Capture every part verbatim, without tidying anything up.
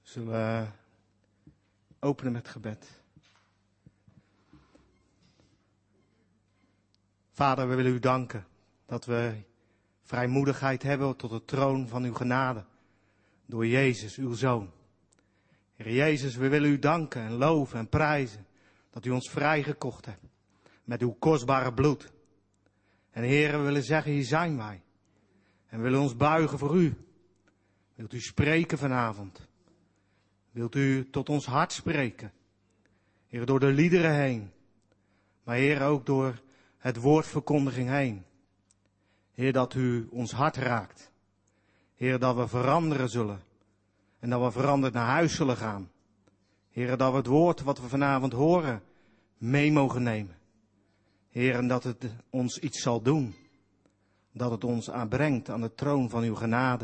Zullen we openen met gebed. Vader, we willen u danken dat we vrijmoedigheid hebben tot de troon van uw genade. Door Jezus, uw Zoon. Heer Jezus, we willen u danken en loven en prijzen dat u ons vrijgekocht hebt. Met uw kostbare bloed. En Heer, we willen zeggen, hier zijn wij. En we willen ons buigen voor u. Wilt u spreken vanavond? Wilt u tot ons hart spreken? Heer, door de liederen heen. Maar Heer, ook door het woordverkondiging heen. Heer, dat u ons hart raakt. Heer, dat we veranderen zullen. En dat we veranderd naar huis zullen gaan. Heer, dat we het woord wat we vanavond horen mee mogen nemen. Heer, en dat het ons iets zal doen. Dat het ons aanbrengt aan de troon van uw genade.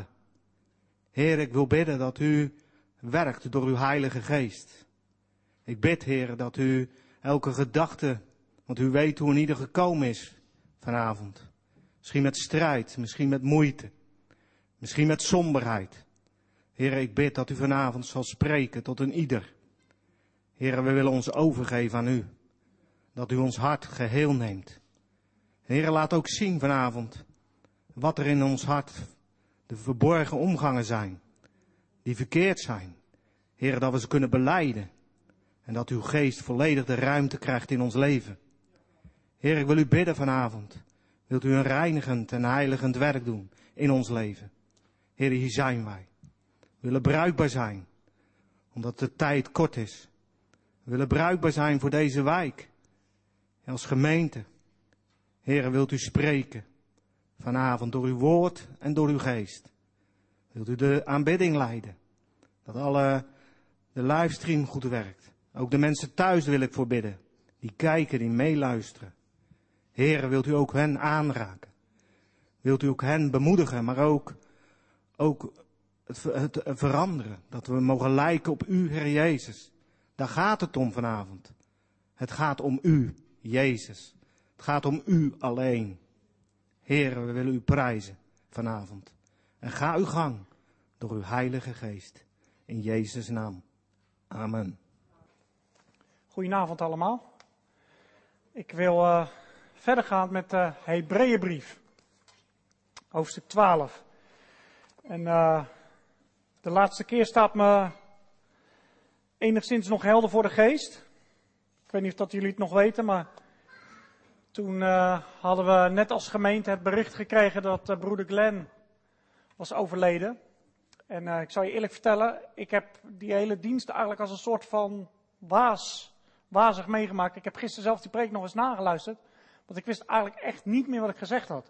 Heer, ik wil bidden dat u werkt door uw Heilige Geest. Ik bid, Heer, dat u elke gedachte, want u weet hoe een ieder gekomen is vanavond. Misschien met strijd, misschien met moeite, misschien met somberheid. Heer, ik bid dat u vanavond zal spreken tot een ieder. Heer, we willen ons overgeven aan u. Dat u ons hart geheel neemt. Heer, laat ook zien vanavond wat er in ons hart de verborgen omgangen zijn. Die verkeerd zijn. Heer, dat we ze kunnen belijden. En dat uw geest volledig de ruimte krijgt in ons leven. Heer, ik wil u bidden vanavond. Wilt u een reinigend en heiligend werk doen in ons leven. Heer, hier zijn wij. We willen bruikbaar zijn. Omdat de tijd kort is. We willen bruikbaar zijn voor deze wijk. En als gemeente. Heer, wilt u spreken. Vanavond door uw woord en door uw geest. Wilt u de aanbidding leiden. Dat alle de livestream goed werkt. Ook de mensen thuis wil ik voor bidden. Die kijken, die meeluisteren. Heer, wilt u ook hen aanraken. Wilt u ook hen bemoedigen, maar ook, ook het, het veranderen. Dat we mogen lijken op u, Heer Jezus. Daar gaat het om vanavond. Het gaat om u, Jezus. Het gaat om u alleen. Heer, we willen u prijzen vanavond. En ga uw gang door uw Heilige Geest. In Jezus' naam. Amen. Goedenavond allemaal. Ik wil uh, verder gaan met de Hebreeënbrief. Hoofdstuk twaalf. En uh, de laatste keer staat me enigszins nog helder voor de geest. Ik weet niet of dat jullie het nog weten, maar toen uh, hadden we net als gemeente het bericht gekregen dat uh, broeder Glenn was overleden. En uh, ik zal je eerlijk vertellen, ik heb die hele dienst eigenlijk als een soort van waas, wazig meegemaakt. Ik heb gisteren zelf die preek nog eens nageluisterd, want ik wist eigenlijk echt niet meer wat ik gezegd had.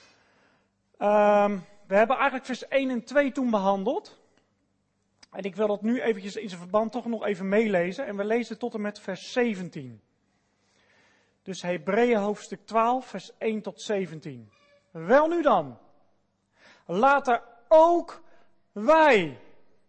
Um, we hebben eigenlijk vers één en twee toen behandeld. En ik wil dat nu eventjes in zijn verband toch nog even meelezen. En we lezen tot en met vers zeventien. Dus Hebreeën hoofdstuk twaalf, vers één tot zeventien. Wel nu dan, laten ook wij,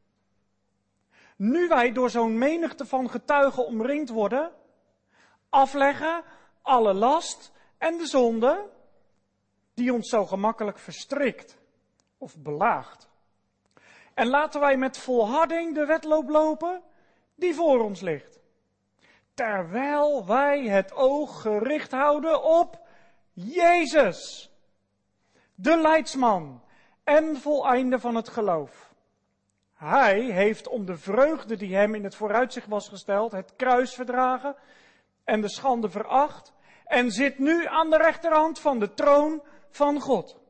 nu wij door zo'n menigte van getuigen omringd worden, afleggen alle last en de zonde die ons zo gemakkelijk verstrikt of belaagt. En laten wij met volharding de wedloop lopen die voor ons ligt. Terwijl wij het oog gericht houden op Jezus, de leidsman en voleinde van het geloof. Hij heeft om de vreugde die hem in het vooruitzicht was gesteld, het kruis verdragen en de schande veracht en zit nu aan de rechterhand van de troon van God.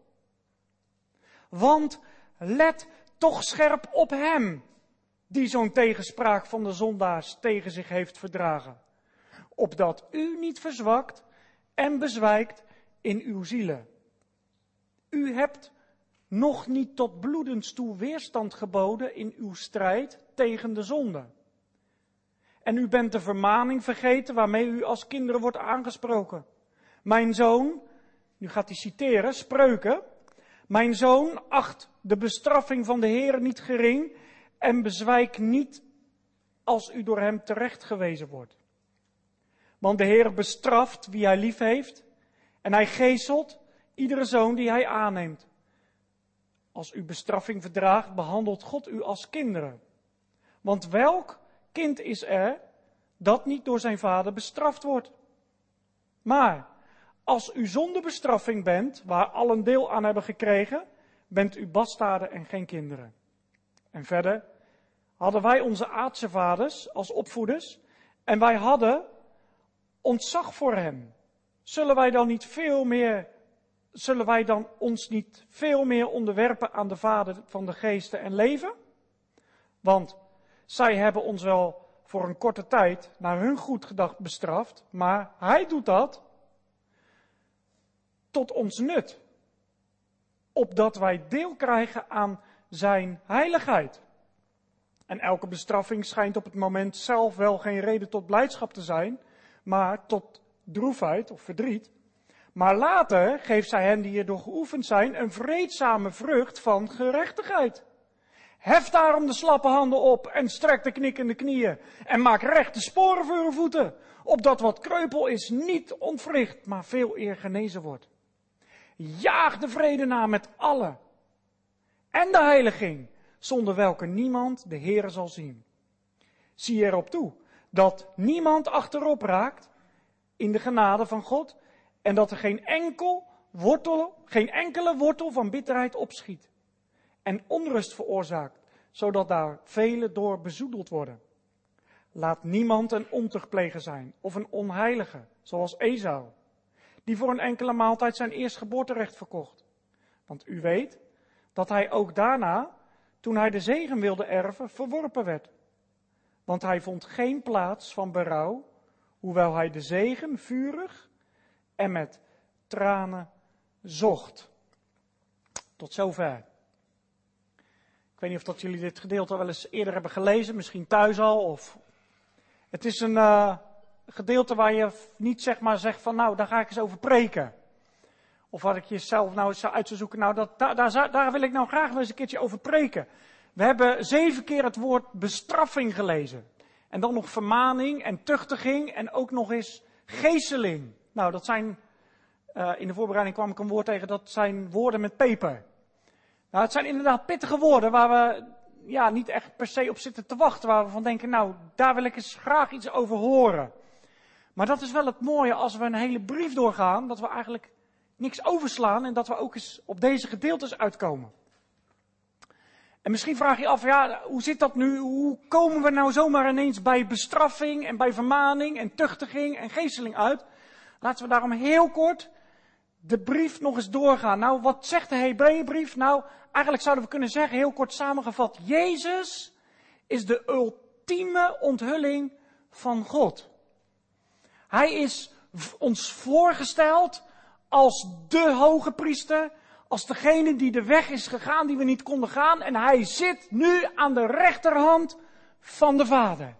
Want let toch scherp op hem, die zo'n tegenspraak van de zondaars tegen zich heeft verdragen. Opdat u niet verzwakt en bezwijkt in uw zielen. U hebt nog niet tot bloedens toe weerstand geboden in uw strijd tegen de zonde. En u bent de vermaning vergeten waarmee u als kinderen wordt aangesproken. Mijn zoon, nu gaat hij citeren, Spreuken. Mijn zoon, acht de bestraffing van de Heer niet gering en bezwijk niet als u door hem terecht gewezen wordt. Want de Heer bestraft wie hij lief heeft en hij geeselt iedere zoon die hij aanneemt. Als u bestraffing verdraagt, behandelt God u als kinderen. Want welk kind is er dat niet door zijn vader bestraft wordt? Maar als u zonder bestraffing bent, waar al een deel aan hebben gekregen, bent u bastaarden en geen kinderen. En verder, hadden wij onze aardse vaders als opvoeders en wij hadden ontzag voor hem. Zullen wij dan niet veel meer, zullen wij dan ons niet veel meer onderwerpen aan de Vader van de geesten en leven? Want zij hebben ons wel voor een korte tijd naar hun goed gedacht bestraft, maar hij doet dat tot ons nut, opdat wij deel krijgen aan zijn heiligheid. En elke bestraffing schijnt op het moment zelf wel geen reden tot blijdschap te zijn, maar tot droefheid of verdriet. Maar later geeft zij hen die hierdoor geoefend zijn een vreedzame vrucht van gerechtigheid. Hef daarom de slappe handen op en strek de knikkende knieën en maak rechte sporen voor uw voeten, opdat wat kreupel is niet ontwricht, maar veel eer genezen wordt. Jaag de vrede na met allen en de heiliging, zonder welke niemand de Heere zal zien. Zie erop toe dat niemand achterop raakt in de genade van God en dat er geen enkel wortel, geen enkele wortel van bitterheid opschiet en onrust veroorzaakt, zodat daar velen door bezoedeld worden. Laat niemand een ontuchtpleger zijn of een onheilige, zoals Esau, die voor een enkele maaltijd zijn eerstgeboorterecht verkocht. Want u weet dat hij ook daarna, toen hij de zegen wilde erven, verworpen werd. Want hij vond geen plaats van berouw, hoewel hij de zegen vurig en met tranen zocht. Tot zover. Ik weet niet of dat jullie dit gedeelte wel eens eerder hebben gelezen, misschien thuis al. Of... Het is een uh, gedeelte waar je niet zeg maar zegt van nou, daar ga ik eens over preken. Of wat ik jezelf nou eens uit zou zoeken, nou dat, daar, daar, daar wil ik nou graag wel eens een keertje over preken. We hebben zeven keer het woord bestraffing gelezen. En dan nog vermaning en tuchtiging en ook nog eens geeseling. Nou, dat zijn, uh, in de voorbereiding kwam ik een woord tegen, dat zijn woorden met peper. Nou, het zijn inderdaad pittige woorden waar we ja, niet echt per se op zitten te wachten. Waar we van denken, nou, daar wil ik eens graag iets over horen. Maar dat is wel het mooie als we een hele brief doorgaan, dat we eigenlijk niks overslaan en dat we ook eens op deze gedeeltes uitkomen. En misschien vraag je af, ja, hoe zit dat nu? Hoe komen we nou zomaar ineens bij bestraffing en bij vermaning en tuchtiging en geesteling uit? Laten we daarom heel kort de brief nog eens doorgaan. Nou, wat zegt de Hebreeënbrief? Nou, eigenlijk zouden we kunnen zeggen, heel kort samengevat, Jezus is de ultieme onthulling van God. Hij is ons voorgesteld als de hoge priester, als degene die de weg is gegaan die we niet konden gaan. En hij zit nu aan de rechterhand van de Vader.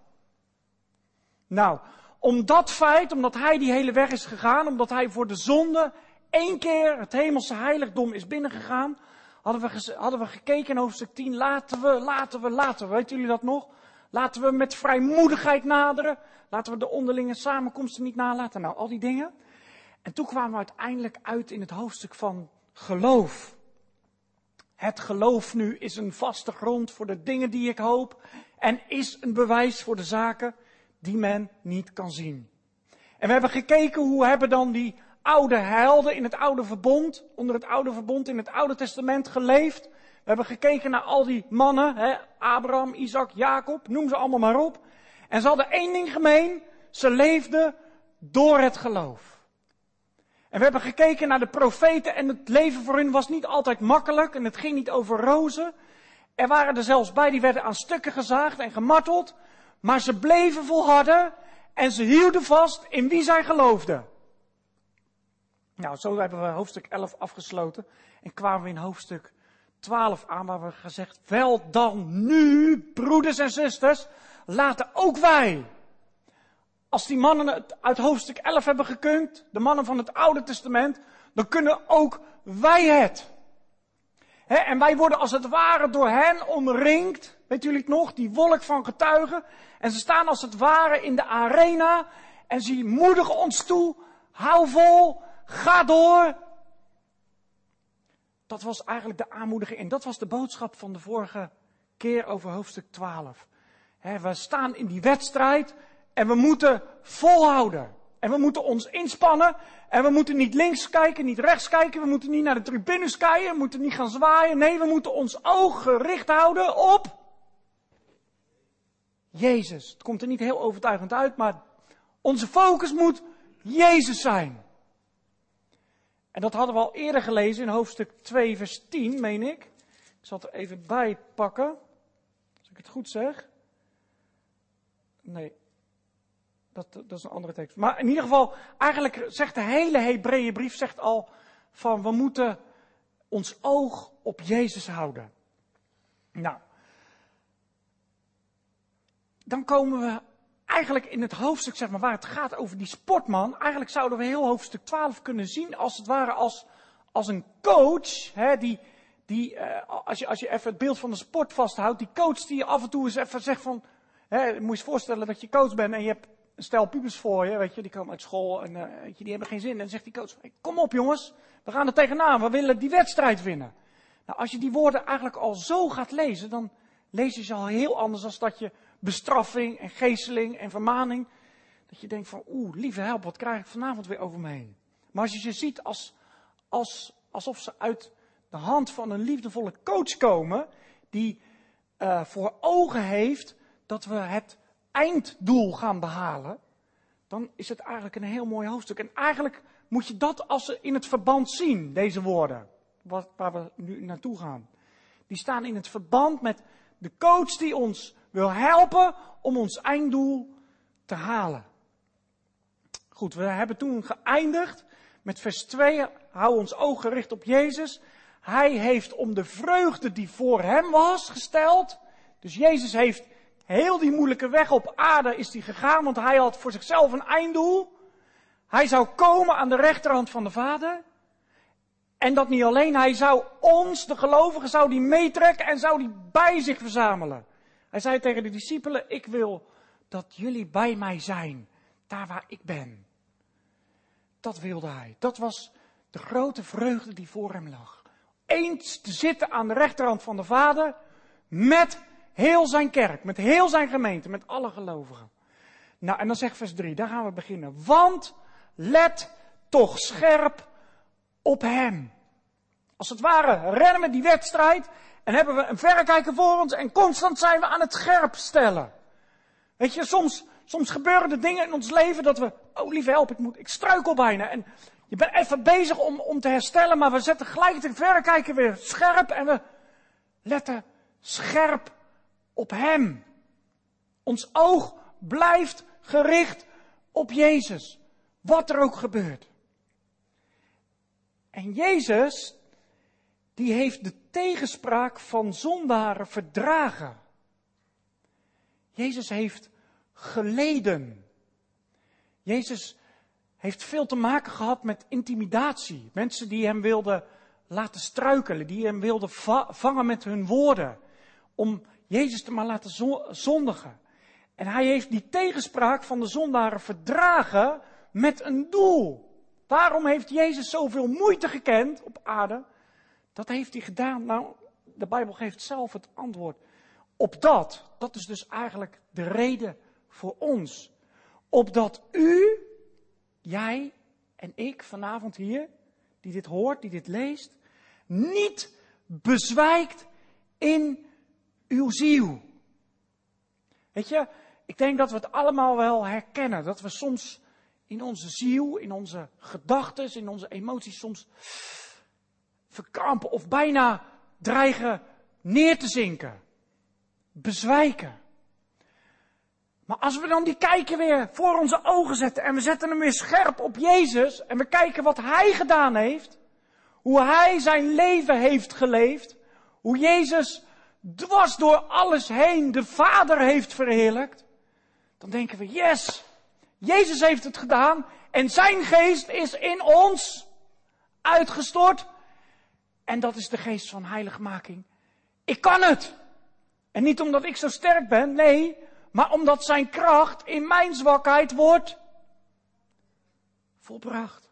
Nou, om dat feit, omdat hij die hele weg is gegaan, omdat hij voor de zonde één keer het hemelse heiligdom is binnengegaan, hadden we, gez- hadden we gekeken in hoofdstuk tien, laten we, laten we, laten we, weten jullie dat nog? Laten we met vrijmoedigheid naderen, laten we de onderlinge samenkomsten niet nalaten, nou al die dingen. En toen kwamen we uiteindelijk uit in het hoofdstuk van geloof. Het geloof nu is een vaste grond voor de dingen die ik hoop en is een bewijs voor de zaken die men niet kan zien. En we hebben gekeken hoe hebben dan die oude helden in het oude verbond, onder het oude verbond in het Oude Testament geleefd. We hebben gekeken naar al die mannen, hè, Abraham, Isaac, Jacob, noem ze allemaal maar op. En ze hadden één ding gemeen, ze leefden door het geloof. En we hebben gekeken naar de profeten en het leven voor hun was niet altijd makkelijk en het ging niet over rozen. Er waren er zelfs bij die werden aan stukken gezaagd en gemarteld, maar ze bleven volharden en ze hielden vast in wie zij geloofden. Nou, zo hebben we hoofdstuk elf afgesloten en kwamen we in hoofdstuk twaalf aan waar we gezegd, wel dan nu, broeders en zusters, laten ook wij, als die mannen het uit hoofdstuk elf hebben gekund, de mannen van het Oude Testament, dan kunnen ook wij het. He, en wij worden als het ware door hen omringd, weet jullie het nog, die wolk van getuigen. En ze staan als het ware in de arena en ze moedigen ons toe, hou vol, ga door. Dat was eigenlijk de aanmoediging en dat was de boodschap van de vorige keer over hoofdstuk twaalf. He, we staan in die wedstrijd en we moeten volhouden. En we moeten ons inspannen. En we moeten niet links kijken, niet rechts kijken. We moeten niet naar de tribunes kijken. We moeten niet gaan zwaaien. Nee, we moeten ons oog gericht houden op Jezus. Het komt er niet heel overtuigend uit, maar onze focus moet Jezus zijn. En dat hadden we al eerder gelezen in hoofdstuk twee, vers tien, meen ik. Ik zal het er even bij pakken, als ik het goed zeg. Nee, dat, dat is een andere tekst. Maar in ieder geval, eigenlijk zegt de hele Hebreeënbrief zegt al van we moeten ons oog op Jezus houden. Nou, dan komen we eigenlijk in het hoofdstuk, zeg maar, waar het gaat over die sportman. Eigenlijk zouden we heel hoofdstuk twaalf kunnen zien als het ware als, als een coach. Hè, die, die, uh, als, je, als je even het beeld van de sport vasthoudt. Die coach die je af en toe eens even zegt van. Hè, moet je je voorstellen dat je coach bent en je hebt een stel pubers voor je. Weet je, die komen uit school en uh, weet je, die hebben geen zin. En dan zegt die coach, hey, kom op jongens, we gaan er tegenaan. We willen die wedstrijd winnen. Nou, als je die woorden eigenlijk al zo gaat lezen, dan lees je ze al heel anders dan dat je bestraffing en geesteling en vermaning. Dat je denkt van, oeh, lieve help, wat krijg ik vanavond weer over me heen. Maar als je ze ziet als, als, alsof ze uit de hand van een liefdevolle coach komen, die uh, voor ogen heeft dat we het einddoel gaan behalen, dan is het eigenlijk een heel mooi hoofdstuk. En eigenlijk moet je dat als in het verband zien, deze woorden, wat, waar we nu naartoe gaan. Die staan in het verband met de coach die ons wil helpen om ons einddoel te halen. Goed, we hebben toen geëindigd met vers twee. Hou ons oog gericht op Jezus. Hij heeft om de vreugde die voor hem was gesteld. Dus Jezus heeft heel die moeilijke weg op aarde is hij gegaan, want hij had voor zichzelf een einddoel. Hij zou komen aan de rechterhand van de Vader. En dat niet alleen, hij zou ons, de gelovigen, zou die meetrekken en zou die bij zich verzamelen. Hij zei tegen de discipelen, ik wil dat jullie bij mij zijn, daar waar ik ben. Dat wilde hij. Dat was de grote vreugde die voor hem lag. Eens te zitten aan de rechterhand van de Vader, met heel zijn kerk, met heel zijn gemeente, met alle gelovigen. Nou, en dan zegt vers drie, daar gaan we beginnen. Want let toch scherp op hem. Als het ware rennen we die wedstrijd en hebben we een verrekijker voor ons en constant zijn we aan het scherp stellen. Weet je, soms, soms gebeuren er dingen in ons leven dat we, oh lieve help, ik, moet, ik struikel bijna. En je bent even bezig om, om te herstellen, maar we zetten gelijk de verrekijker weer scherp en we letten scherp op hem. Ons oog blijft gericht op Jezus, wat er ook gebeurt. En Jezus, die heeft de tegenspraak van zondaren verdragen. Jezus heeft geleden. Jezus heeft veel te maken gehad met intimidatie. Mensen die hem wilden laten struikelen, die hem wilden va- vangen met hun woorden. Om Jezus te maar laten zondigen. En hij heeft die tegenspraak van de zondaren verdragen met een doel. Waarom heeft Jezus zoveel moeite gekend op aarde? Dat heeft hij gedaan. Nou, de Bijbel geeft zelf het antwoord. Opdat, dat is dus eigenlijk de reden voor ons. Opdat u, jij en ik vanavond hier, die dit hoort, die dit leest, niet bezwijkt in uw ziel. Weet je, ik denk dat we het allemaal wel herkennen. Dat we soms in onze ziel, in onze gedachten, in onze emoties soms verkrampen of bijna dreigen neer te zinken. Bezwijken. Maar als we dan die kijker weer voor onze ogen zetten en we zetten hem weer scherp op Jezus en we kijken wat hij gedaan heeft, hoe hij zijn leven heeft geleefd, hoe Jezus dwars door alles heen de Vader heeft verheerlijkt, dan denken we, yes, Jezus heeft het gedaan en zijn geest is in ons uitgestort. En dat is de geest van heiligmaking. Ik kan het. En niet omdat ik zo sterk ben, nee, maar omdat zijn kracht in mijn zwakheid wordt volbracht.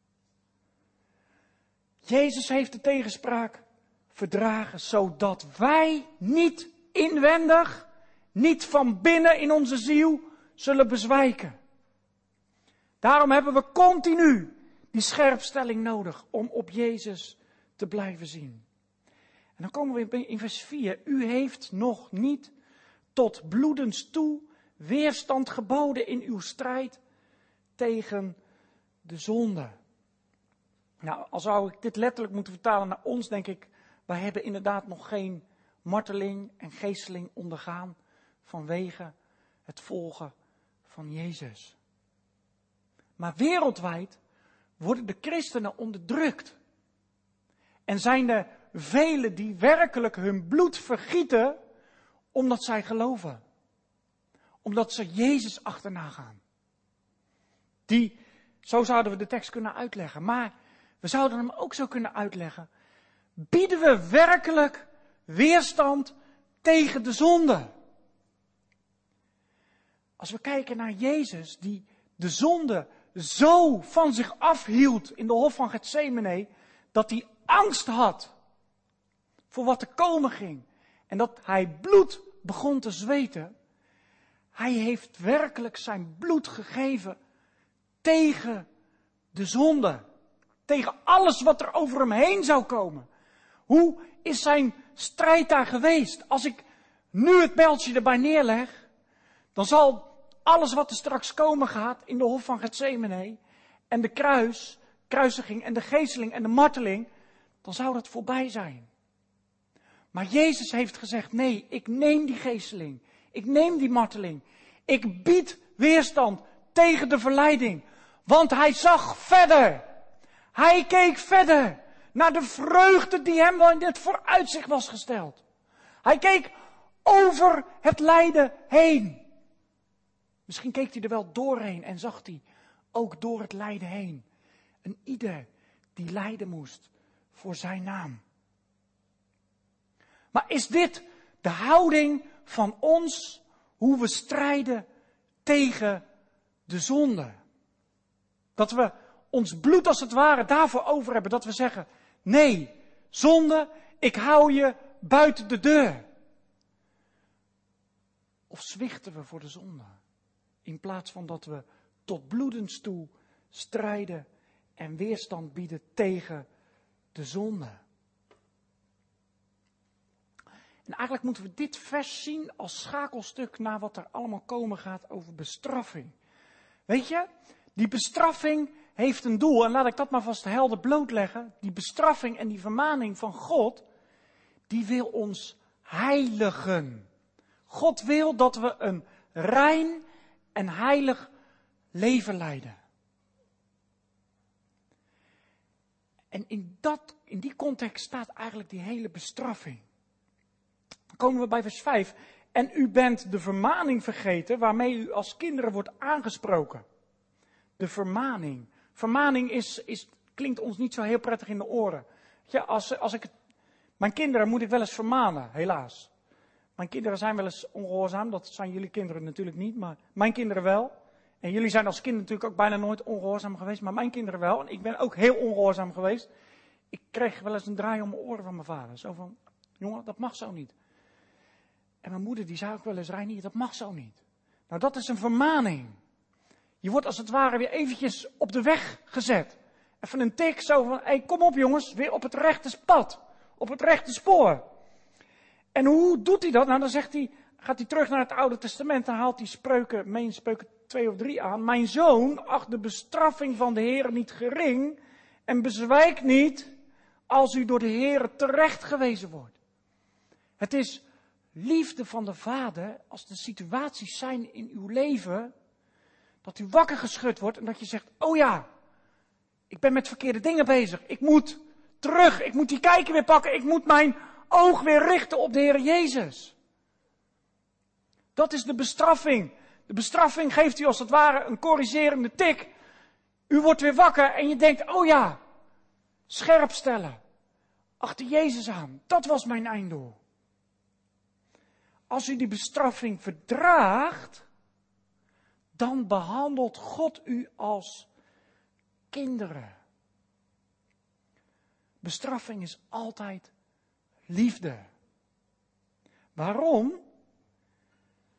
Jezus heeft de tegenspraak verdragen, zodat wij niet inwendig, niet van binnen in onze ziel zullen bezwijken. Daarom hebben we continu die scherpstelling nodig om op Jezus te blijven zien. En dan komen we in vers vier. U heeft nog niet tot bloedens toe weerstand geboden in uw strijd tegen de zonde. Nou, al zou ik dit letterlijk moeten vertalen naar ons, denk ik, wij hebben inderdaad nog geen marteling en geesteling ondergaan vanwege het volgen van Jezus. Maar wereldwijd worden de christenen onderdrukt. En zijn er velen die werkelijk hun bloed vergieten omdat zij geloven. Omdat ze Jezus achterna gaan. Die, zo zouden we de tekst kunnen uitleggen. Maar we zouden hem ook zo kunnen uitleggen. Bieden we werkelijk weerstand tegen de zonde? Als we kijken naar Jezus, die de zonde zo van zich afhield in de hof van Getsemane, dat hij angst had voor wat er komen ging. En dat hij bloed begon te zweten. Hij heeft werkelijk zijn bloed gegeven tegen de zonde. Tegen alles wat er over hem heen zou komen. Hoe is zijn strijd daar geweest? Als ik nu het bijltje erbij neerleg, dan zal alles wat er straks komen gaat in de hof van Getsemane en de kruis, kruisiging en de geesteling en de marteling, dan zou dat voorbij zijn. Maar Jezus heeft gezegd, nee, ik neem die geesteling, ik neem die marteling, ik bied weerstand tegen de verleiding, want hij zag verder. Hij keek verder naar de vreugde die hem in het vooruitzicht was gesteld. Hij keek over het lijden heen. Misschien keek hij er wel doorheen en zag hij ook door het lijden heen een ieder die lijden moest voor zijn naam. Maar is dit de houding van ons, hoe we strijden tegen de zonde? Dat we ons bloed als het ware daarvoor over hebben, dat we zeggen, nee, zonde, ik hou je buiten de deur. Of zwichten we voor de zonde? In plaats van dat we tot bloedens toe strijden en weerstand bieden tegen de zonde. En eigenlijk moeten we dit vers zien als schakelstuk naar wat er allemaal komen gaat over bestraffing. Weet je, die bestraffing heeft een doel. En laat ik dat maar vast helder blootleggen. Die bestraffing en die vermaning van God, die wil ons heiligen. God wil dat we een rein en heilig leven leiden. En in, dat, in die context staat eigenlijk die hele bestraffing. Dan komen we bij vers vijf. En u bent de vermaning vergeten waarmee u als kinderen wordt aangesproken. De vermaning. Vermaning is, is, klinkt ons niet zo heel prettig in de oren. Ja, als, als ik het, mijn kinderen moet ik wel eens vermanen, helaas. Mijn kinderen zijn wel eens ongehoorzaam, dat zijn jullie kinderen natuurlijk niet, maar mijn kinderen wel. En jullie zijn als kind natuurlijk ook bijna nooit ongehoorzaam geweest, maar mijn kinderen wel. En ik ben ook heel ongehoorzaam geweest. Ik kreeg wel eens een draai om mijn oren van mijn vader. Zo van, jongen, dat mag zo niet. En mijn moeder die zei ook wel eens, Reinier, dat mag zo niet. Nou, dat is een vermaning. Je wordt als het ware weer eventjes op de weg gezet. Even een tik zo van, hey, kom op jongens, weer op het rechte pad. Op het rechte spoor. En hoe doet hij dat? Nou, dan zegt hij, gaat hij terug naar het Oude Testament, dan haalt hij spreuken, meen spreuken twee of drie aan. Mijn zoon, acht de bestraffing van de Heer niet gering en bezwijk niet als u door de Heer terecht gewezen wordt. Het is liefde van de Vader, als de situaties zijn in uw leven, dat u wakker geschud wordt en dat je zegt, oh ja, ik ben met verkeerde dingen bezig. Ik moet terug, ik moet die kijker weer pakken, ik moet mijn oog weer richten op de Heer Jezus. Dat is de bestraffing. De bestraffing geeft u als het ware een corrigerende tik. U wordt weer wakker en je denkt, oh ja, scherp stellen. Achter Jezus aan, dat was mijn einddoel. Als u die bestraffing verdraagt, dan behandelt God u als kinderen. Bestraffing is altijd liefde. Waarom?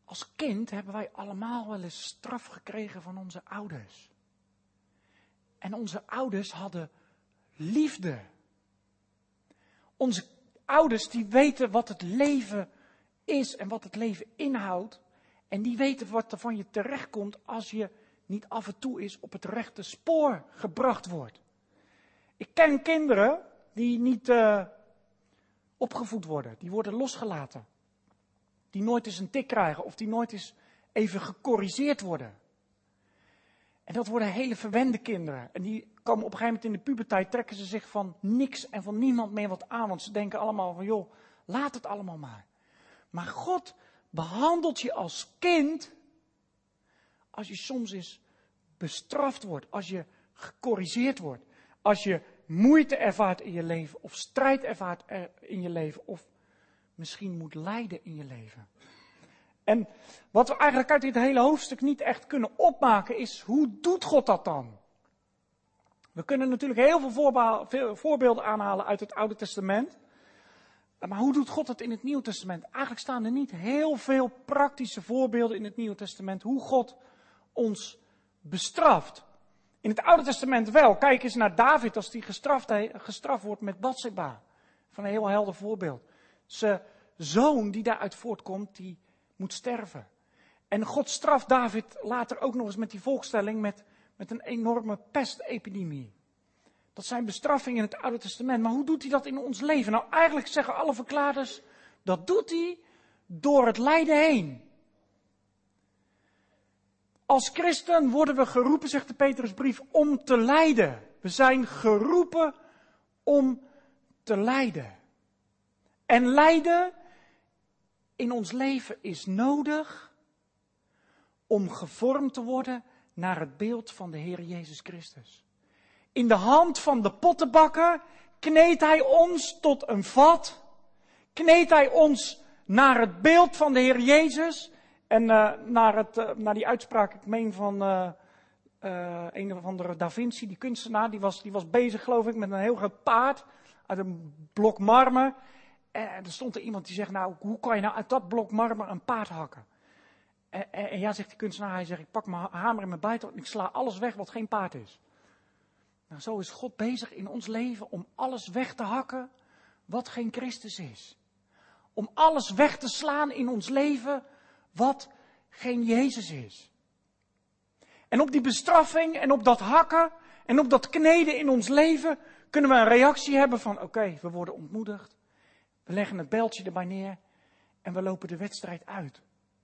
Als kind hebben wij allemaal wel eens straf gekregen van onze ouders. En onze ouders hadden liefde. Onze ouders die weten wat het leven is en wat het leven inhoudt. En die weten wat er van je terechtkomt als je niet af en toe eens op het rechte spoor gebracht wordt. Ik ken kinderen die niet uh, opgevoed worden, die worden losgelaten. Die nooit eens een tik krijgen of die nooit eens even gecorrigeerd worden. En dat worden hele verwende kinderen. En die komen op een gegeven moment in de puberteit, trekken ze zich van niks en van niemand meer wat aan. Want ze denken allemaal van, joh, laat het allemaal maar. Maar God behandelt je als kind, als je soms eens bestraft wordt, als je gecorrigeerd wordt, als je moeite ervaart in je leven, of strijd ervaart in je leven, of misschien moet lijden in je leven. En wat we eigenlijk uit dit hele hoofdstuk niet echt kunnen opmaken is, hoe doet God dat dan? We kunnen natuurlijk heel veel, voorba- veel voorbeelden aanhalen uit het Oude Testament. Maar hoe doet God dat in het Nieuwe Testament? Eigenlijk staan er niet heel veel praktische voorbeelden in het Nieuwe Testament hoe God ons bestraft. In het Oude Testament wel. Kijk eens naar David als hij gestraft, gestraft wordt met Batseba. Van een heel helder voorbeeld. Zijn zoon die daaruit voortkomt, die moet sterven. En God straft David later ook nog eens met die volkstelling met, met een enorme pestepidemie. Dat zijn bestraffingen in het Oude Testament. Maar hoe doet hij dat in ons leven? Nou, eigenlijk zeggen alle verklaarders, dat doet hij door het lijden heen. Als christen worden we geroepen, zegt de Petrusbrief, om te lijden. We zijn geroepen om te lijden. En lijden in ons leven is nodig om gevormd te worden naar het beeld van de Heer Jezus Christus. In de hand van de pottenbakker kneedt hij ons tot een vat. Kneedt hij ons naar het beeld van de Heer Jezus. En uh, naar, het, uh, naar die uitspraak, ik meen van uh, uh, een of andere Da Vinci, die kunstenaar, die was, die was bezig geloof ik met een heel groot paard uit een blok marmer. En er stond er iemand die zegt, nou hoe kan je nou uit dat blok marmer een paard hakken? En, en, en ja, zegt die kunstenaar, hij zegt, ik pak mijn hamer en mijn bijtel en ik sla alles weg wat geen paard is. Nou, zo is God bezig in ons leven om alles weg te hakken wat geen Christus is. Om alles weg te slaan in ons leven wat geen Jezus is. En op die bestraffing en op dat hakken en op dat kneden in ons leven kunnen we een reactie hebben van oké, okay, we worden ontmoedigd. We leggen het bijltje erbij neer en we lopen de wedstrijd uit.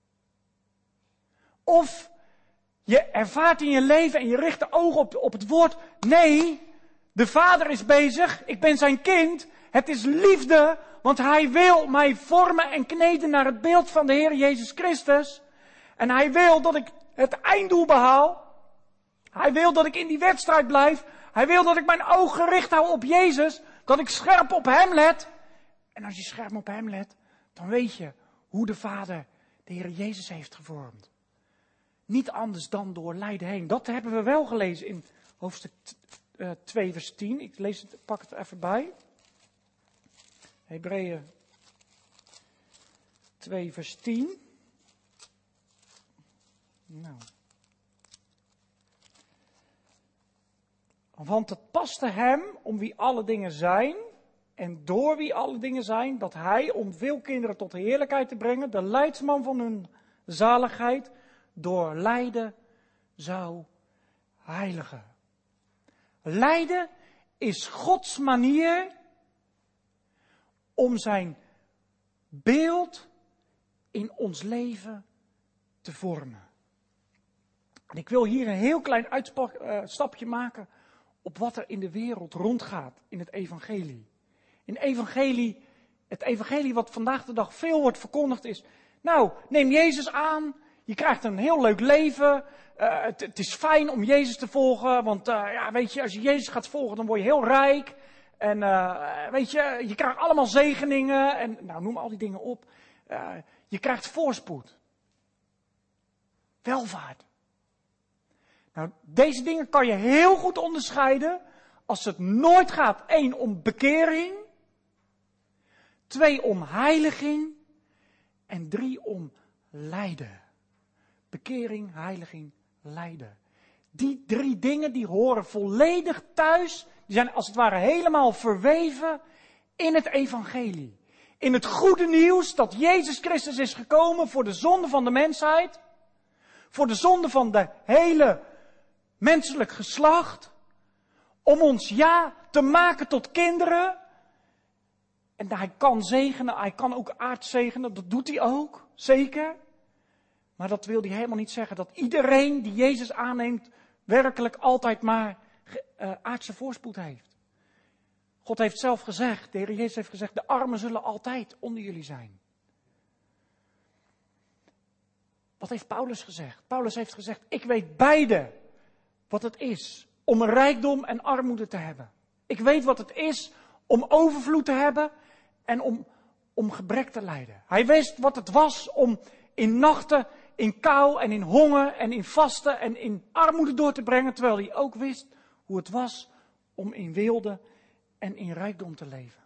Of je ervaart in je leven en je richt de ogen op, op het woord. Nee, de Vader is bezig. Ik ben zijn kind. Het is liefde, want hij wil mij vormen en kneden naar het beeld van de Heer Jezus Christus. En hij wil dat ik het einddoel behaal. Hij wil dat ik in die wedstrijd blijf. Hij wil dat ik mijn oog gericht hou op Jezus. Dat ik scherp op hem let. En als je scherp op hem let, dan weet je hoe de Vader de Heer Jezus heeft gevormd. Niet anders dan door lijden heen. Dat hebben we wel gelezen in hoofdstuk uh, twee vers tien. Ik lees het, pak het even bij. Hebreeën twee vers tien. Nou. Want het paste hem, om wie alle dingen zijn, en door wie alle dingen zijn, dat hij, om veel kinderen tot de heerlijkheid te brengen, de leidsman van hun zaligheid, door lijden zou heiligen. Lijden is Gods manier om zijn beeld in ons leven te vormen. En ik wil hier een heel klein uitstapje maken op wat er in de wereld rondgaat in het evangelie. In het evangelie, het evangelie wat vandaag de dag veel wordt verkondigd is, nou, neem Jezus aan, je krijgt een heel leuk leven, uh, het, het is fijn om Jezus te volgen, want uh, ja, weet je, als je Jezus gaat volgen, dan word je heel rijk. En uh, weet je, je krijgt allemaal zegeningen en nou, noem al die dingen op. Uh, je krijgt voorspoed. Welvaart. Nou, deze dingen kan je heel goed onderscheiden als het nooit gaat, één, om bekering, twee, om heiliging en drie, om lijden. Bekering, heiliging, lijden. Die drie dingen die horen volledig thuis. Die zijn als het ware helemaal verweven in het evangelie. In het goede nieuws dat Jezus Christus is gekomen voor de zonde van de mensheid. Voor de zonde van de hele menselijk geslacht. Om ons ja te maken tot kinderen. En hij kan zegenen, hij kan ook aardzegenen, dat doet hij ook, zeker. Maar dat wil hij helemaal niet zeggen dat iedereen die Jezus aanneemt werkelijk altijd maar uh, aardse voorspoed heeft. God heeft zelf gezegd, de Heer Jezus heeft gezegd, de armen zullen altijd onder jullie zijn. Wat heeft Paulus gezegd? Paulus heeft gezegd, ik weet beide wat het is om een rijkdom en armoede te hebben. Ik weet wat het is om overvloed te hebben en om, om gebrek te lijden. Hij wist wat het was om in nachten, in kou en in honger en in vasten en in armoede door te brengen. Terwijl hij ook wist hoe het was om in weelde en in rijkdom te leven.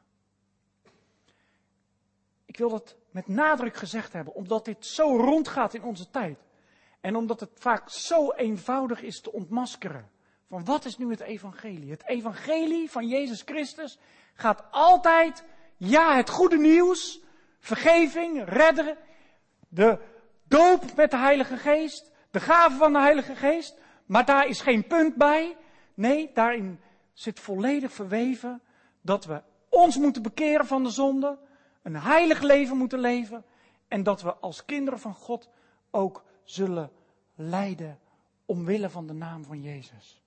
Ik wil dat met nadruk gezegd hebben, omdat dit zo rondgaat in onze tijd. En omdat het vaak zo eenvoudig is te ontmaskeren. Van wat is nu het evangelie? Het evangelie van Jezus Christus gaat altijd, ja, het goede nieuws, vergeving, redden, de doop met de Heilige Geest, de gave van de Heilige Geest. Maar daar is geen punt bij. Nee, daarin zit volledig verweven dat we ons moeten bekeren van de zonde, een heilig leven moeten leven en dat we als kinderen van God ook zullen lijden omwille van de naam van Jezus.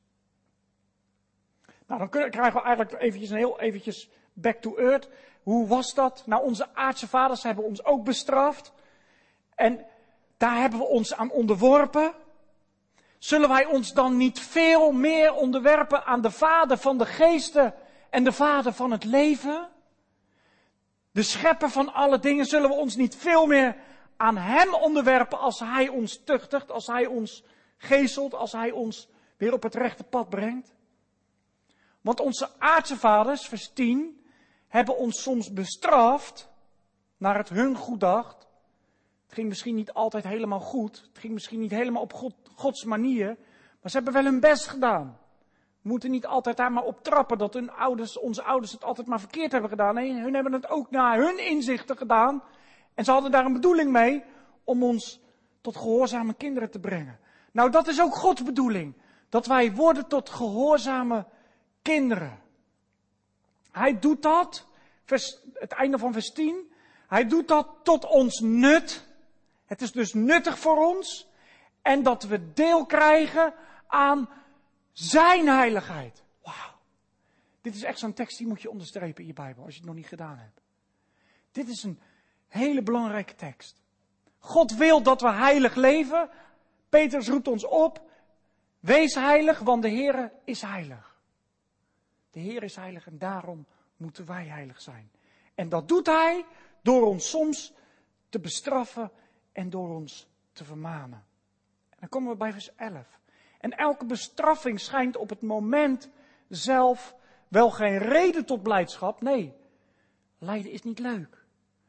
Nou, dan krijgen we eigenlijk eventjes een heel eventjes back to earth. Hoe was dat? Nou, onze aardse vaders hebben ons ook bestraft. En daar hebben we ons aan onderworpen. Zullen wij ons dan niet veel meer onderwerpen aan de Vader van de geesten en de Vader van het leven? De schepper van alle dingen, zullen we ons niet veel meer aan hem onderwerpen als hij ons tuchtigt, als hij ons geeselt, als hij ons weer op het rechte pad brengt? Want onze aardse vaders, vers tien, hebben ons soms bestraft naar het hun goeddacht. Het ging misschien niet altijd helemaal goed. Het ging misschien niet helemaal op God, Gods manier. Maar ze hebben wel hun best gedaan. We moeten niet altijd daar maar op trappen dat hun ouders, onze ouders het altijd maar verkeerd hebben gedaan. Nee, hun hebben het ook naar hun inzichten gedaan. En ze hadden daar een bedoeling mee om ons tot gehoorzame kinderen te brengen. Nou, dat is ook Gods bedoeling. Dat wij worden tot gehoorzame kinderen. Hij doet dat, vers, het einde van vers tien. Hij doet dat tot ons nut. Het is dus nuttig voor ons. En dat we deel krijgen aan zijn heiligheid. Wauw. Dit is echt zo'n tekst die moet je onderstrepen in je Bijbel, als je het nog niet gedaan hebt. Dit is een hele belangrijke tekst. God wil dat we heilig leven. Petrus roept ons op. Wees heilig, want de Heer is heilig. De Heer is heilig en daarom moeten wij heilig zijn. En dat doet Hij door ons soms te bestraffen en door ons te vermanen. En dan komen we bij vers elf. En elke bestraffing schijnt op het moment zelf wel geen reden tot blijdschap. Nee, lijden is niet leuk.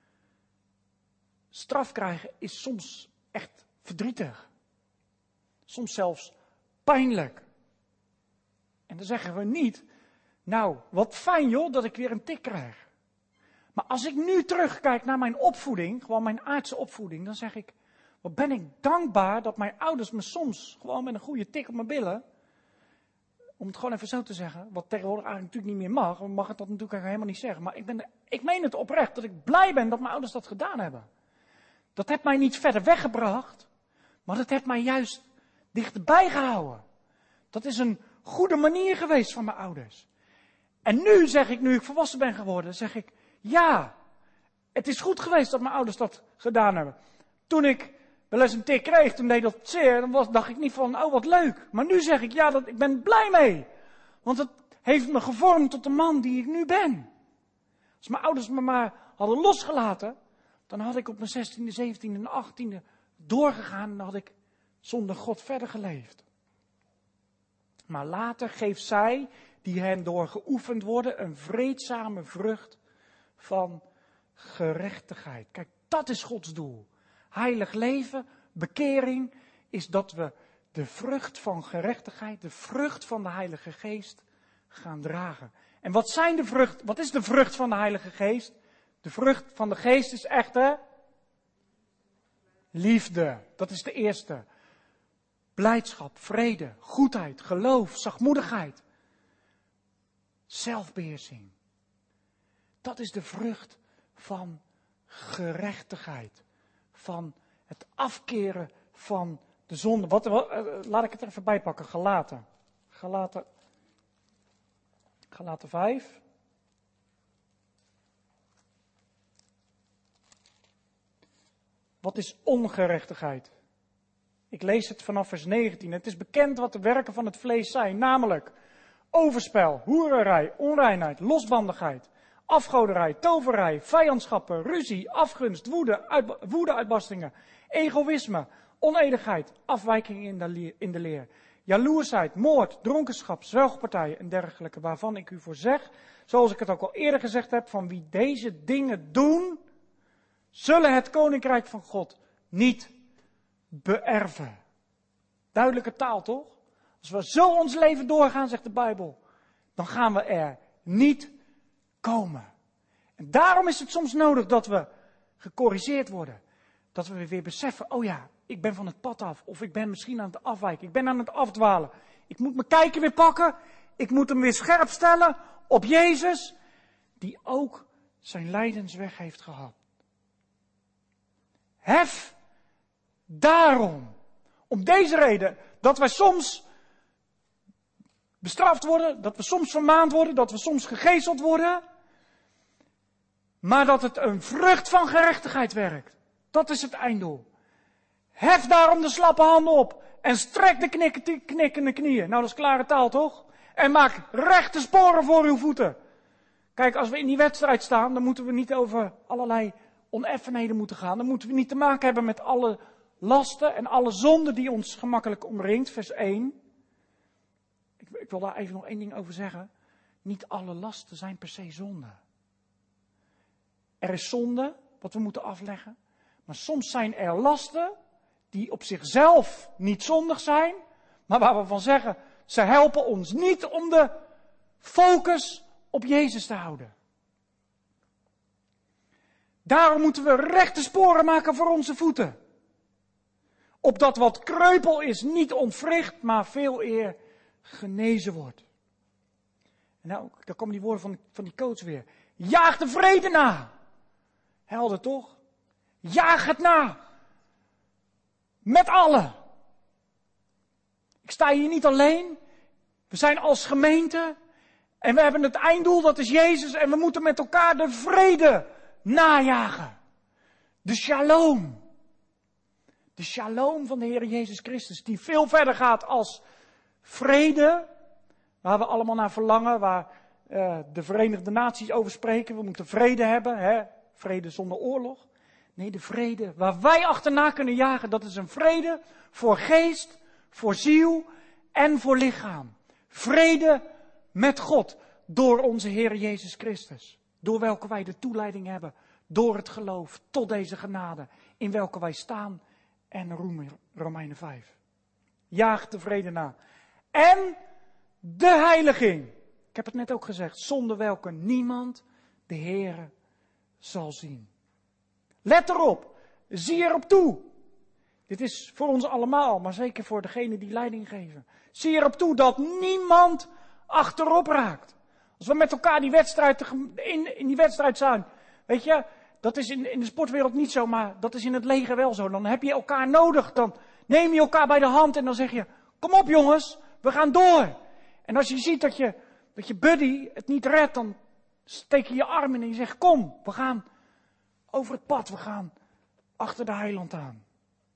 Straf krijgen is soms echt verdrietig. Soms zelfs pijnlijk. En dan zeggen we niet, nou, wat fijn joh, dat ik weer een tik krijg. Maar als ik nu terugkijk naar mijn opvoeding, gewoon mijn aardse opvoeding, dan zeg ik, wat ben ik dankbaar dat mijn ouders me soms gewoon met een goede tik op mijn billen, om het gewoon even zo te zeggen, wat tegenwoordig eigenlijk natuurlijk niet meer mag, we mag het dat natuurlijk helemaal niet zeggen, maar ik, ben, ik meen het oprecht, dat ik blij ben dat mijn ouders dat gedaan hebben. Dat heeft mij niet verder weggebracht, maar dat heeft mij juist dichterbij gehouden. Dat is een goede manier geweest van mijn ouders. En nu zeg ik, nu ik volwassen ben geworden, zeg ik, ja, het is goed geweest dat mijn ouders dat gedaan hebben. Toen ik wel eens een tik kreeg, toen deed dat zeer, dan was, dacht ik niet van, oh wat leuk. Maar nu zeg ik, ja, dat, ik ben blij mee. Want het heeft me gevormd tot de man die ik nu ben. Als mijn ouders me maar hadden losgelaten, dan had ik op mijn zestiende, zeventiende en achttiende doorgegaan en dan had ik zonder God verder geleefd. Maar later geeft zij, die hen door geoefend worden, een vreedzame vrucht van gerechtigheid. Kijk, dat is Gods doel. heilig leven, bekering, is dat we de vrucht van gerechtigheid, de vrucht van de Heilige Geest gaan dragen. En wat zijn de vrucht, wat is de vrucht van de Heilige Geest? De vrucht van de Geest is echte liefde. Dat is de eerste. Blijdschap, vrede, goedheid, geloof, zachtmoedigheid. Zelfbeheersing. Dat is de vrucht van gerechtigheid. Van het afkeren van de zonde. Wat, wat, uh, laat ik het er even bij pakken. Galaten. Galaten. Galaten vijf. Wat is ongerechtigheid? Ik lees het vanaf vers negentien. Het is bekend wat de werken van het vlees zijn. Namelijk overspel, hoererij, onreinheid, losbandigheid, afgoderij, toverij, vijandschappen, ruzie, afgunst, woede, uit, woedeuitbarstingen, egoïsme, onedigheid, afwijking in de, leer, in de leer, jaloersheid, moord, dronkenschap, zwelgpartijen en dergelijke, waarvan ik u voor zeg, zoals ik het ook al eerder gezegd heb, van wie deze dingen doen, zullen het koninkrijk van God niet beërven. Duidelijke taal, toch? Als we zo ons leven doorgaan, zegt de Bijbel, dan gaan we er niet komen. En daarom is het soms nodig dat we gecorrigeerd worden. Dat we weer beseffen, oh ja, ik ben van het pad af. Of ik ben misschien aan het afwijken. Ik ben aan het afdwalen. Ik moet mijn kijker weer pakken. Ik moet hem weer scherp stellen op Jezus, die ook zijn lijdensweg heeft gehad. Hef daarom, om deze reden, dat wij soms bestraft worden, dat we soms vermaand worden, dat we soms gegezeld worden, maar dat het een vrucht van gerechtigheid werkt. Dat is het einddoel. Hef daarom de slappe handen op en strek de knikken, knikkende knieën. Nou, dat is klare taal, toch? En maak rechte sporen voor uw voeten. Kijk, als we in die wedstrijd staan, dan moeten we niet over allerlei oneffenheden moeten gaan. Dan moeten we niet te maken hebben met alle lasten en alle zonden die ons gemakkelijk omringt. Vers één. Ik, ik wil daar even nog één ding over zeggen. Niet alle lasten zijn per se zonde. Er is zonde wat we moeten afleggen. Maar soms zijn er lasten die op zichzelf niet zondig zijn. Maar waar we van zeggen, ze helpen ons niet om de focus op Jezus te houden. Daarom moeten we rechte sporen maken voor onze voeten. Opdat wat kreupel is niet ontwricht, maar veel eer genezen wordt. En nou, daar komen die woorden van, van die coach weer. Jaag de vrede na. Helder toch? Jaag het na. Met allen. Ik sta hier niet alleen. We zijn als gemeente. En we hebben het einddoel, dat is Jezus. En we moeten met elkaar de vrede najagen. De shalom. De shalom van de Heer Jezus Christus. Die veel verder gaat als vrede. Waar we allemaal naar verlangen. Waar uh, de Verenigde Naties over spreken. We moeten vrede hebben. Hè? Vrede zonder oorlog. Nee, de vrede waar wij achterna kunnen jagen. Dat is een vrede voor geest, voor ziel en voor lichaam. Vrede met God. Door onze Heer Jezus Christus. Door welke wij de toeleiding hebben. Door het geloof tot deze genade. In welke wij staan. En Romeinen vijf. Jaag de vrede na. En de heiliging. Ik heb het net ook gezegd. Zonder welke niemand de Heere zal zien. Let erop. Zie erop toe. Dit is voor ons allemaal. Maar zeker voor degenen die leiding geven. Zie erop toe dat niemand achterop raakt. Als we met elkaar die wedstrijd in, in die wedstrijd zijn. Weet je, dat is in, in de sportwereld niet zo, maar dat is in het leger wel zo. Dan heb je elkaar nodig. Dan neem je elkaar bij de hand en dan zeg je, kom op jongens, we gaan door. En als je ziet dat je, dat je buddy het niet redt, dan steek je je arm in en je zegt, kom, we gaan over het pad, we gaan achter de heiland aan.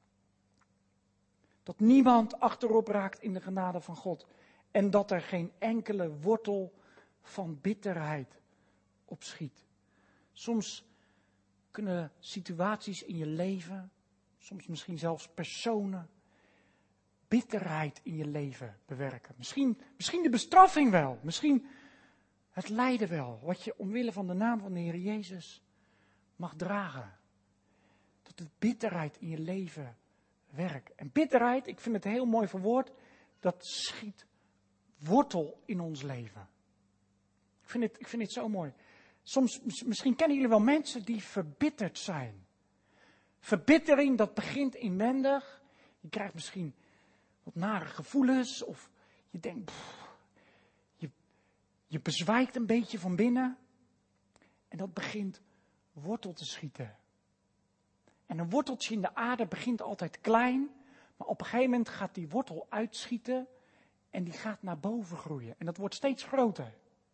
Dat niemand achterop raakt in de genade van God. En dat er geen enkele wortel van bitterheid opschiet. Soms kunnen situaties in je leven, soms misschien zelfs personen, bitterheid in je leven bewerken. Misschien, misschien de bestraffing wel, misschien het lijden wel, wat je omwille van de naam van de Heer Jezus mag dragen. Dat de bitterheid in je leven werkt. En bitterheid, ik vind het een heel mooi verwoord, dat schiet wortel in ons leven. Ik vind het, ik vind het zo mooi. Soms, misschien kennen jullie wel mensen die verbitterd zijn. Verbittering, dat begint inwendig. Je krijgt misschien wat nare gevoelens. Of je denkt, pff, je, je bezwijkt een beetje van binnen. En dat begint wortel te schieten. En een worteltje in de aarde begint altijd klein. Maar op een gegeven moment gaat die wortel uitschieten. En die gaat naar boven groeien. En dat wordt steeds groter.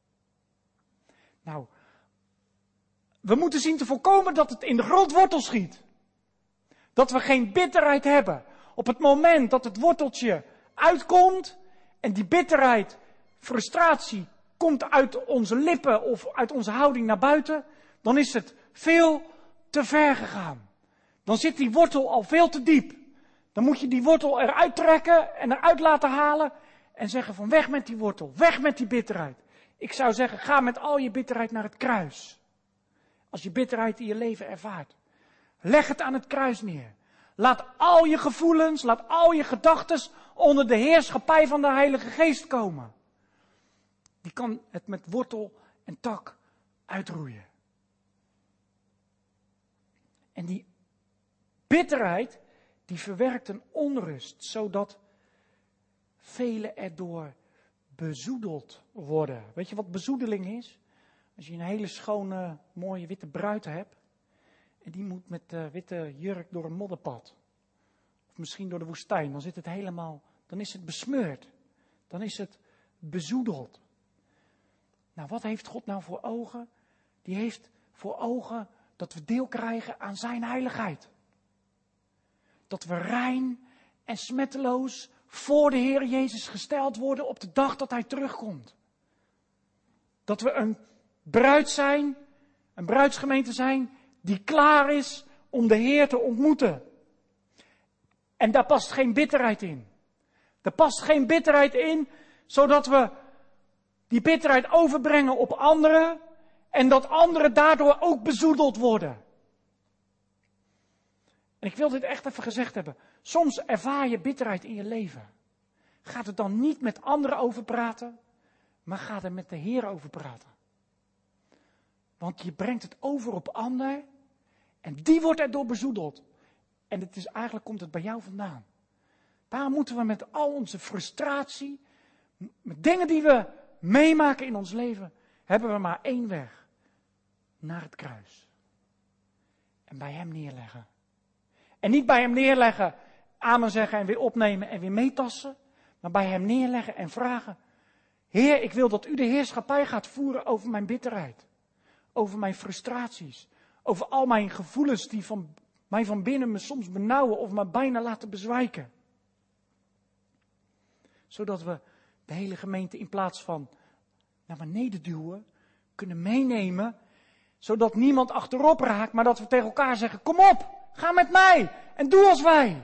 Nou, we moeten zien te voorkomen dat het in de grond wortel schiet. Dat we geen bitterheid hebben. Op het moment dat het worteltje uitkomt en die bitterheid, frustratie komt uit onze lippen of uit onze houding naar buiten, dan is het veel te ver gegaan. Dan zit die wortel al veel te diep. Dan moet je die wortel eruit trekken en eruit laten halen en zeggen van weg met die wortel, weg met die bitterheid. Ik zou zeggen, ga met al je bitterheid naar het kruis. Als je bitterheid in je leven ervaart. Leg het aan het kruis neer. Laat al je gevoelens, laat al je gedachten onder de heerschappij van de Heilige Geest komen. Die kan het met wortel en tak uitroeien. En die bitterheid, die verwerkt een onrust, zodat velen erdoor bezoedeld worden. Weet je wat bezoedeling is? Als je een hele schone, mooie witte bruid hebt. En die moet met de witte jurk door een modderpad. Of misschien door de woestijn. Dan zit het helemaal, dan is het besmeurd. Dan is het bezoedeld. Nou, wat heeft God nou voor ogen? Die heeft voor ogen dat we deel krijgen aan zijn heiligheid. Dat we rein en smetteloos voor de Heer Jezus gesteld worden op de dag dat hij terugkomt. Dat we een bruid zijn, een bruidsgemeente zijn, die klaar is om de Heer te ontmoeten. En daar past geen bitterheid in. Er past geen bitterheid in, zodat we die bitterheid overbrengen op anderen en dat anderen daardoor ook bezoedeld worden. En ik wil dit echt even gezegd hebben. Soms ervaar je bitterheid in je leven. Ga er dan niet met anderen over praten, maar ga er met de Heer over praten. Want je brengt het over op ander en die wordt erdoor bezoedeld. En het is, eigenlijk komt het bij jou vandaan. Daarom moeten we met al onze frustratie, met dingen die we meemaken in ons leven, hebben we maar één weg. Naar het kruis. En bij hem neerleggen. En niet bij hem neerleggen, amen zeggen en weer opnemen en weer meetassen. Maar bij hem neerleggen en vragen. Heer, ik wil dat u de heerschappij gaat voeren over mijn bitterheid. Over mijn frustraties. Over al mijn gevoelens die van mij van binnen me soms benauwen of me bijna laten bezwijken. Zodat we de hele gemeente in plaats van naar beneden duwen, kunnen meenemen. Zodat niemand achterop raakt, maar dat we tegen elkaar zeggen, kom op, ga met mij en doe als wij.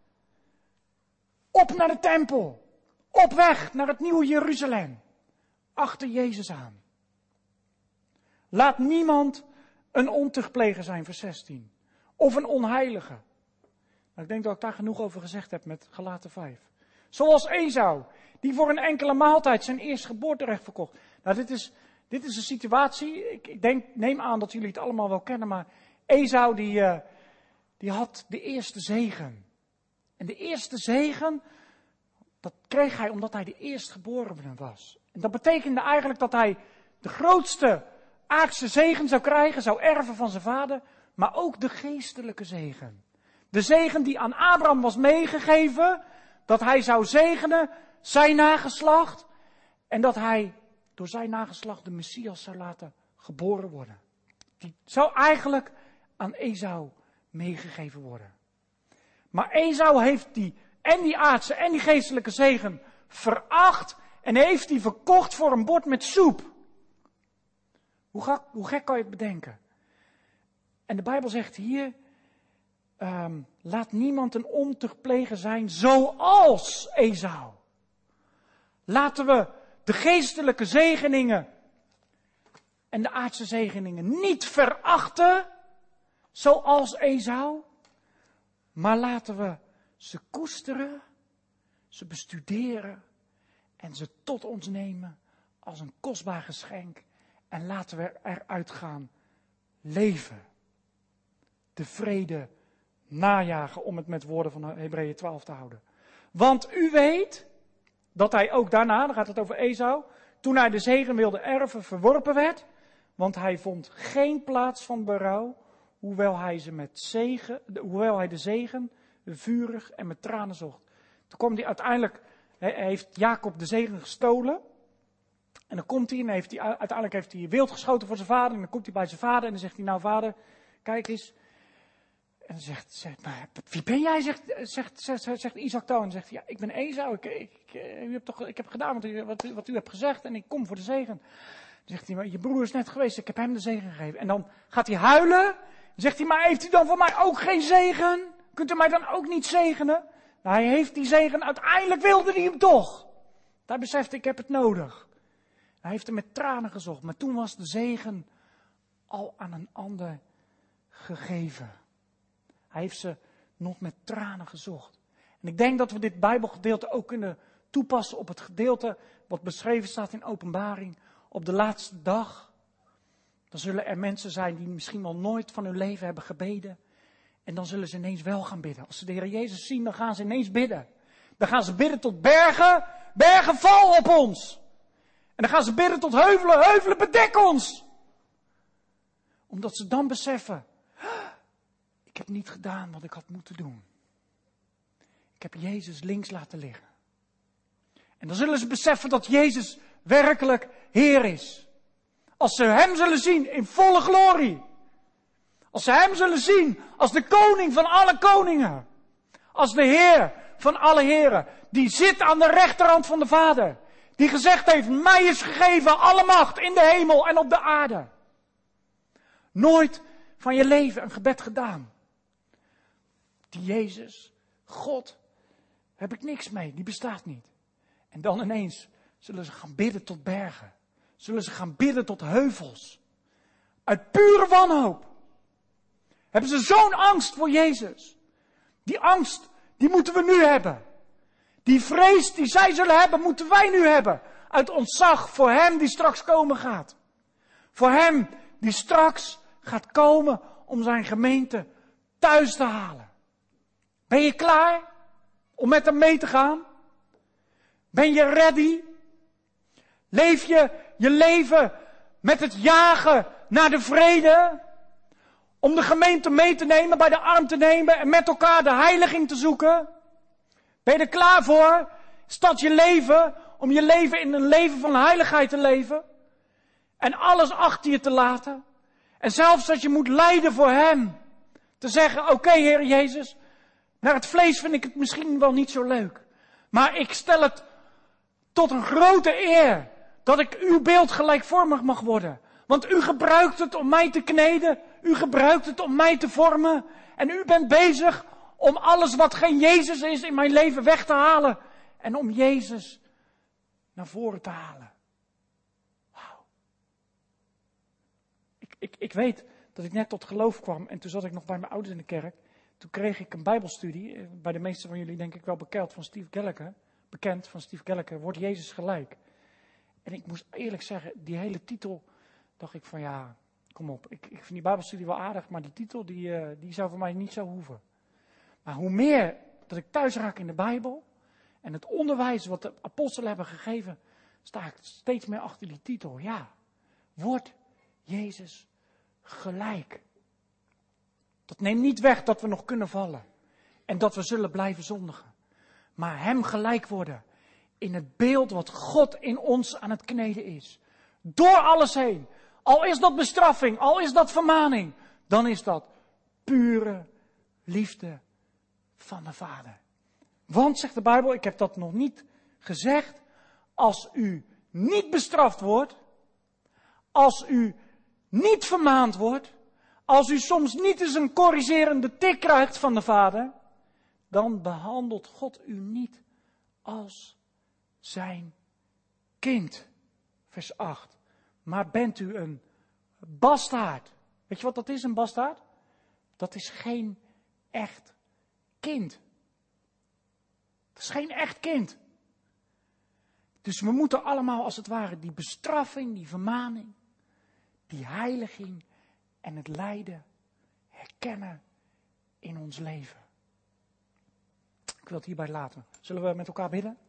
Op naar de tempel. Op weg naar het nieuwe Jeruzalem. Achter Jezus aan. Laat niemand een ontuchtpleger zijn, vers zestien. Of een onheilige. Nou, ik denk dat ik daar genoeg over gezegd heb met Galaten vijf. Zoals Esau, die voor een enkele maaltijd zijn eerstgeboorterecht verkocht. Nou, dit is, dit is een situatie, ik, ik denk, neem aan dat jullie het allemaal wel kennen, maar Esau die, uh, die had de eerste zegen. En de eerste zegen, dat kreeg hij omdat hij de eerstgeborene was. En dat betekende eigenlijk dat hij de grootste aardse zegen zou krijgen, zou erven van zijn vader, maar ook de geestelijke zegen. De zegen die aan Abraham was meegegeven, dat hij zou zegenen zijn nageslacht en dat hij door zijn nageslacht de Messias zou laten geboren worden. Die zou eigenlijk aan Esau meegegeven worden. Maar Esau heeft die en die aardse en die geestelijke zegen veracht en heeft die verkocht voor een bord met soep. Hoe gek, hoe gek kan je het bedenken? En de Bijbel zegt hier, um, laat niemand een ontuchtpleger zijn zoals Esau. Laten we de geestelijke zegeningen en de aardse zegeningen niet verachten zoals Esau. Maar laten we ze koesteren, ze bestuderen en ze tot ons nemen als een kostbaar geschenk. En laten we eruit gaan leven. De vrede najagen, om het met woorden van Hebreeën twaalf te houden. Want u weet dat hij ook daarna, dan gaat het over Esau, toen hij de zegen wilde erven, verworpen werd. Want hij vond geen plaats van berouw, hoewel hij, ze met zegen, hoewel hij de zegen vurig en met tranen zocht. Toen kwam hij uiteindelijk, hij heeft Jacob de zegen gestolen. En dan komt hij en heeft hij, uiteindelijk heeft hij wild geschoten voor zijn vader. En dan komt hij bij zijn vader en dan zegt hij, nou vader, kijk eens. En dan zegt, zegt maar, wie ben jij, zegt, zegt, zegt, zegt Isaac dan. En dan zegt hij, ja, ik ben Esau, ik, ik, ik, u hebt toch, ik heb gedaan wat u, wat, wat u hebt gezegd en ik kom voor de zegen. Dan zegt hij, maar je broer is net geweest, ik heb hem de zegen gegeven. En dan gaat hij huilen. Dan zegt hij, maar heeft u dan voor mij ook geen zegen? Kunt u mij dan ook niet zegenen? Nou, hij heeft die zegen, uiteindelijk wilde hij hem toch. Hij besefte, ik heb het nodig. Hij heeft hem met tranen gezocht, maar toen was de zegen al aan een ander gegeven. Hij heeft ze nog met tranen gezocht. En ik denk dat we dit Bijbelgedeelte ook kunnen toepassen op het gedeelte wat beschreven staat in Openbaring. Op de laatste dag, dan zullen er mensen zijn die misschien wel nooit van hun leven hebben gebeden. En dan zullen ze ineens wel gaan bidden. Als ze de Heer Jezus zien, dan gaan ze ineens bidden. Dan gaan ze bidden tot bergen, bergen val op ons. En dan gaan ze bidden tot heuvelen, heuvelen bedek ons. Omdat ze dan beseffen, ik heb niet gedaan wat ik had moeten doen. Ik heb Jezus links laten liggen. En dan zullen ze beseffen dat Jezus werkelijk Heer is. Als ze Hem zullen zien in volle glorie. Als ze Hem zullen zien als de koning van alle koningen. Als de Heer van alle heren. Die zit aan de rechterhand van de Vader. Die gezegd heeft, mij is gegeven alle macht in de hemel en op de aarde. Nooit van je leven een gebed gedaan. Die Jezus, God, heb ik niks mee, die bestaat niet. En dan ineens zullen ze gaan bidden tot bergen. Zullen ze gaan bidden tot heuvels. Uit pure wanhoop. Hebben ze zo'n angst voor Jezus. Die angst, die moeten we nu hebben. Die vrees die zij zullen hebben, moeten wij nu hebben. Uit ontzag voor Hem die straks komen gaat. Voor Hem die straks gaat komen om zijn gemeente thuis te halen. Ben je klaar om met Hem mee te gaan? Ben je ready? Leef je je leven met het jagen naar de vrede? Om de gemeente mee te nemen, bij de arm te nemen en met elkaar de heiliging te zoeken? Ben je er klaar voor? Is dat je leven? Om je leven in een leven van heiligheid te leven? En alles achter je te laten? En zelfs dat je moet lijden voor Hem. Te zeggen, oké okay, Heer Jezus, naar het vlees vind ik het misschien wel niet zo leuk. Maar ik stel het tot een grote eer dat ik uw beeld gelijkvormig mag worden. Want u gebruikt het om mij te kneden. U gebruikt het om mij te vormen. En u bent bezig om alles wat geen Jezus is in mijn leven weg te halen. En om Jezus naar voren te halen. Wauw. Ik, ik, ik weet dat ik net tot geloof kwam. En toen zat ik nog bij mijn ouders in de kerk. Toen kreeg ik een bijbelstudie. Bij de meesten van jullie denk ik wel bekend van Steve Gallagher. Bekend van Steve Gallagher. Wordt Jezus gelijk. En ik moest eerlijk zeggen, die hele titel, dacht ik van ja, kom op. Ik, ik vind die bijbelstudie wel aardig, maar die titel die, uh, die zou voor mij niet zo hoeven. Maar hoe meer dat ik thuis raak in de Bijbel en het onderwijs wat de apostelen hebben gegeven, sta ik steeds meer achter die titel. Ja, wordt Jezus gelijk. Dat neemt niet weg dat we nog kunnen vallen en dat we zullen blijven zondigen. Maar Hem gelijk worden in het beeld wat God in ons aan het kneden is. Door alles heen. Al is dat bestraffing, al is dat vermaning, dan is dat pure liefde van de Vader. Want, zegt de Bijbel, ik heb dat nog niet gezegd, als u niet bestraft wordt, als u niet vermaand wordt, als u soms niet eens een corrigerende tik krijgt van de Vader, dan behandelt God u niet als zijn kind. Vers acht. Maar bent u een bastaard? Weet je wat dat is, een bastaard? Dat is geen echt kind. Dat is geen echt kind. Dus we moeten allemaal als het ware die bestraffing, die vermaning, die heiliging en het lijden herkennen in ons leven. Ik wil het hierbij laten. Zullen we met elkaar bidden?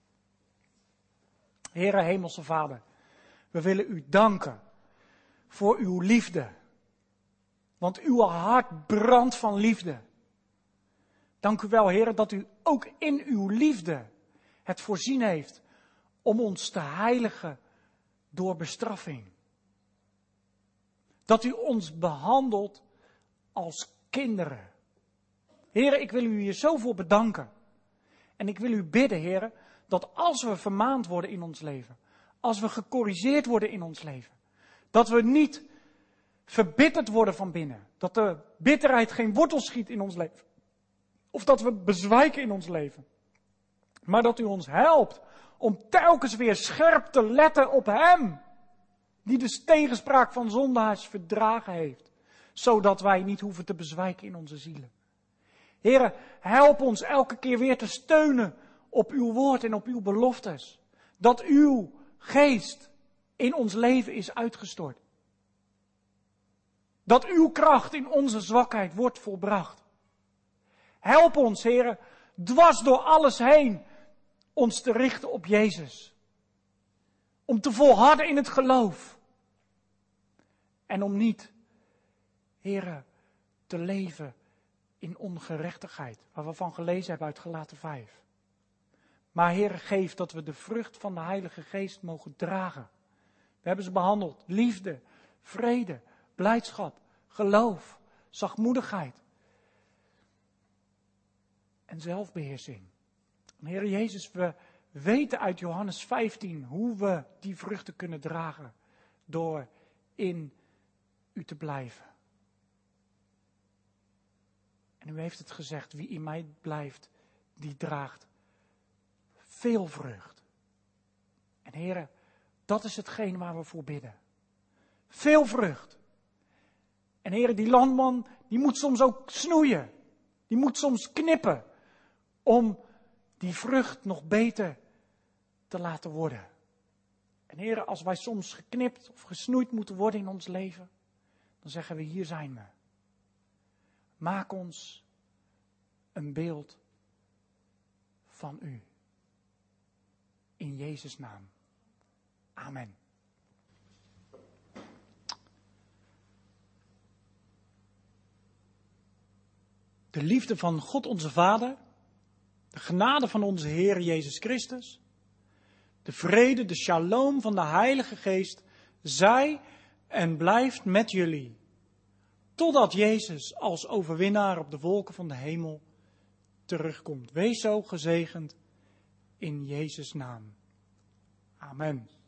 Heere Hemelse Vader, we willen u danken voor uw liefde. Want uw hart brandt van liefde. Dank u wel, Heere, dat u ook in uw liefde het voorzien heeft om ons te heiligen door bestraffing. Dat u ons behandelt als kinderen. Heere, ik wil u hier zo voor bedanken. En ik wil u bidden, Heere, dat als we vermaand worden in ons leven, als we gecorrigeerd worden in ons leven, dat we niet verbitterd worden van binnen. Dat de bitterheid geen wortel schiet in ons leven. Of dat we bezwijken in ons leven. Maar dat u ons helpt om telkens weer scherp te letten op Hem. Die de tegenspraak van zondaars verdragen heeft. Zodat wij niet hoeven te bezwijken in onze zielen. Heere, help ons elke keer weer te steunen op uw woord en op uw beloftes. Dat uw geest in ons leven is uitgestort. Dat uw kracht in onze zwakheid wordt volbracht. Help ons, Heere, dwars door alles heen, ons te richten op Jezus. Om te volharden in het geloof. En om niet, Heere, te leven in ongerechtigheid. Waar we van gelezen hebben uit Galaten vijf. Maar Heere, geef dat we de vrucht van de Heilige Geest mogen dragen. We hebben ze behandeld. Liefde, vrede, blijdschap, geloof, zachtmoedigheid. En zelfbeheersing. En Heere Jezus, we weten uit Johannes vijftien hoe we die vruchten kunnen dragen. Door in u te blijven. En u heeft het gezegd, wie in mij blijft, die draagt veel vrucht. En Heere, dat is hetgeen waar we voor bidden. Veel vrucht. En Heere, die landman, die moet soms ook snoeien. Die moet soms knippen. Om die vrucht nog beter te laten worden. En Heere, als wij soms geknipt of gesnoeid moeten worden in ons leven, dan zeggen we, hier zijn we. Maak ons een beeld van u. In Jezus' naam. Amen. De liefde van God onze Vader, de genade van onze Heer Jezus Christus, de vrede, de shalom van de Heilige Geest, zij en blijft met jullie, totdat Jezus als overwinnaar op de wolken van de hemel terugkomt. Wees zo gezegend in Jezus' naam. Amen.